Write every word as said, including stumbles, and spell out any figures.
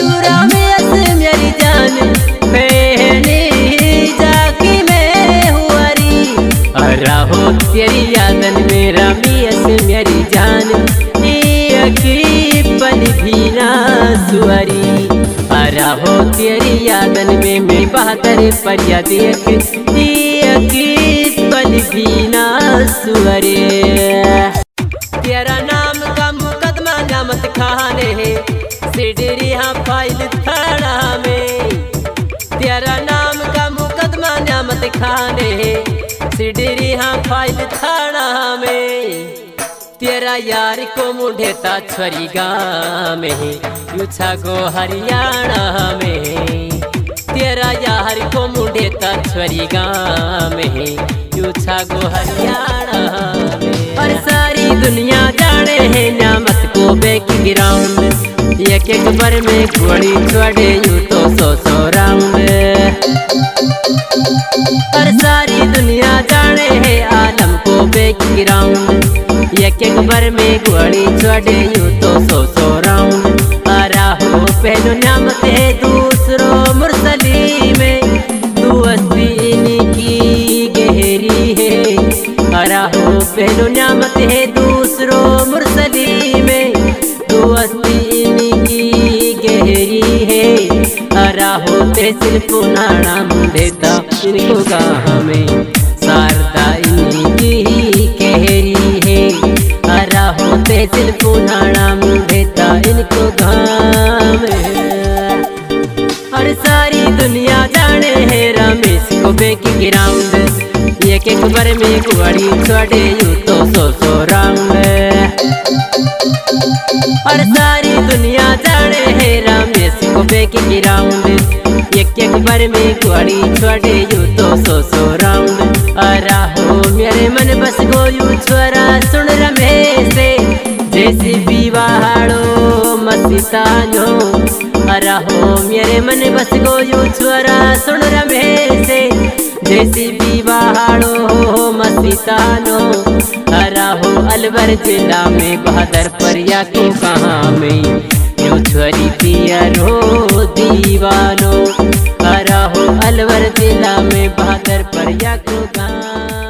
यूरा में अस मेरी जान पहने जाके मैं हुआरी रहो तेरी यादन मेरा मियस मेरी जान की पल भी ना सुअरी रहो तेरी यादन में मैं बहादुर परिया देख की पल भी ना सुअरे। तेरा नाम का मुकदमा नामत खाने है सिडरिया फाइल थाना में। तेरा नाम का मुकदमा नामत खाने है सिडरिया फाइल थाना में। तेरा यार को मुढ़ेता छरी गाँव में यूछा गो हरियाणा में। तेरा यार को मुढ़ेता छरी गाँव में यूछा गो हरियाणा में। और सारी दुनिया जाने है नामत को बैक ग्राउंड एक एक बार में घोड़ी छोड़े यू तो सौ सौ राउंड। और सारी दुनिया जाने है आलम को बैक ग्राउंड एक एक बार में घोड़ी छोड़े यू तो सौ सौ राउंड। राहो पहलो नामत है दूसरो मुरसली में दोस्ती इनकी गहरी है। राहो पहलो नामत है दूसरो मुरसली में दोस्ती इनकी गहरी है। राहो तहसील पुनाना मुढ़ेता इनको गाँव में शारदा इनकी कहरी है। राहो तहसील पुनाना मुढ़ेता इनको गाँव में। और सारी दुनिया जाने है रमेश को बैक ग्राउंड एक एक बार में घोड़ी छोड़े यू तो सौ सौ राउंड। और सारी दुनिया जाने है रमेश को बैक ग्राउंड एक एक बार में घोड़ी छोड़े यू तो सौ सौ राउंड। राहो मेरे मन बस गो यू छोरा सुन रमेश जैसी विवाहाड़ो मस्तानो। राहो मेरे मन बस गो यू छोरा सुन रमेश जैसी विवाहाड़ो मस्तानो। राहो अलवर जिला में बहादुर परिया को कहाँ में यू छोरी पियरो दीवानो। राहो अलवर जिला में बहादुर परिया को कहाँ